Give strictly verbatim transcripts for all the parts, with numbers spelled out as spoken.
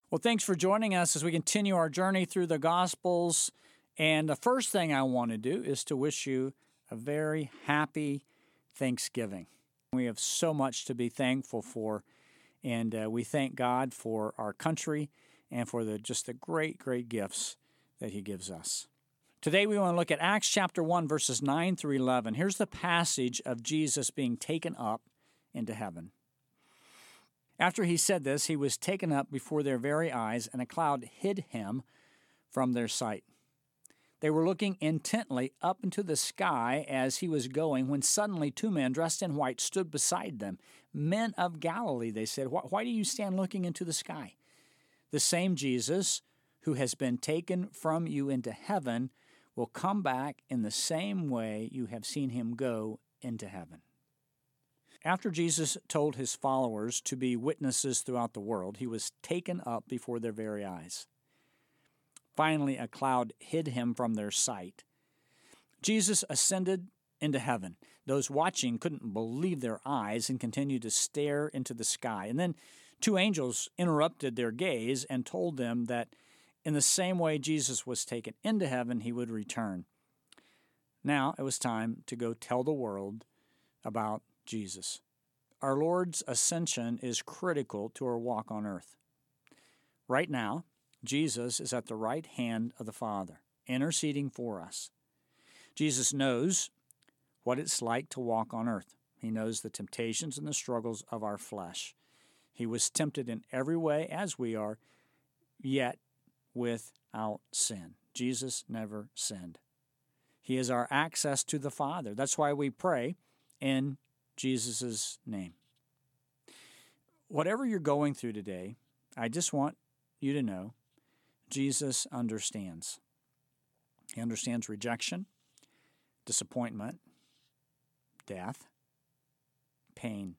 Well, thanks for joining us as we continue our journey through the Gospels. And the first thing I want to do is to wish you a very happy Thanksgiving. We have so much to be thankful for, and uh, we thank God for our country and for the just the great, great gifts that He gives us. Today we want to look at Acts chapter one, verses nine through eleven. Here's the passage of Jesus being taken up into heaven. After he said this, he was taken up before their very eyes, and a cloud hid him from their sight. They were looking intently up into the sky as he was going, when suddenly two men dressed in white stood beside them. "Men of Galilee," they said, "why do you stand looking into the sky? The same Jesus who has been taken from you into heaven will come back in the same way you have seen him go into heaven." After Jesus told his followers to be witnesses throughout the world, he was taken up before their very eyes. Finally, a cloud hid him from their sight. Jesus ascended into heaven. Those watching couldn't believe their eyes and continued to stare into the sky. And then two angels interrupted their gaze and told them that in the same way Jesus was taken into heaven, he would return. Now it was time to go tell the world about Jesus. Our Lord's ascension is critical to our walk on earth. Right now, Jesus is at the right hand of the Father, interceding for us. Jesus knows what it's like to walk on earth. He knows the temptations and the struggles of our flesh. He was tempted in every way as we are, yet without sin. Jesus never sinned. He is our access to the Father. That's why we pray in Jesus' name. Whatever you're going through today, I just want you to know Jesus understands. He understands rejection, disappointment, death, pain.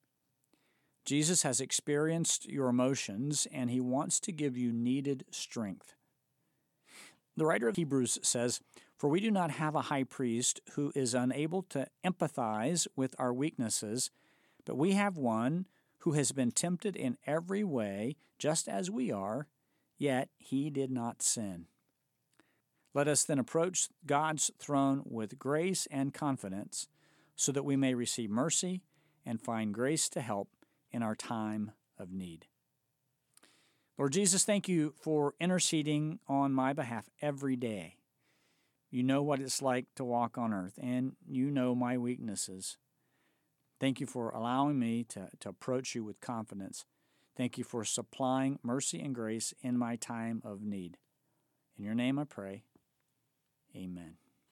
Jesus has experienced your emotions, and he wants to give you needed strength. The writer of Hebrews says, "For we do not have a high priest who is unable to empathize with our weaknesses, but we have one who has been tempted in every way, just as we are, yet he did not sin." Let us then approach God's throne with grace and confidence, so that we may receive mercy and find grace to help in our time of need. Lord Jesus, thank you for interceding on my behalf every day. You know what it's like to walk on earth, and you know my weaknesses. Thank you for allowing me to, to approach you with confidence. Thank you for supplying mercy and grace in my time of need. In your name I pray, amen.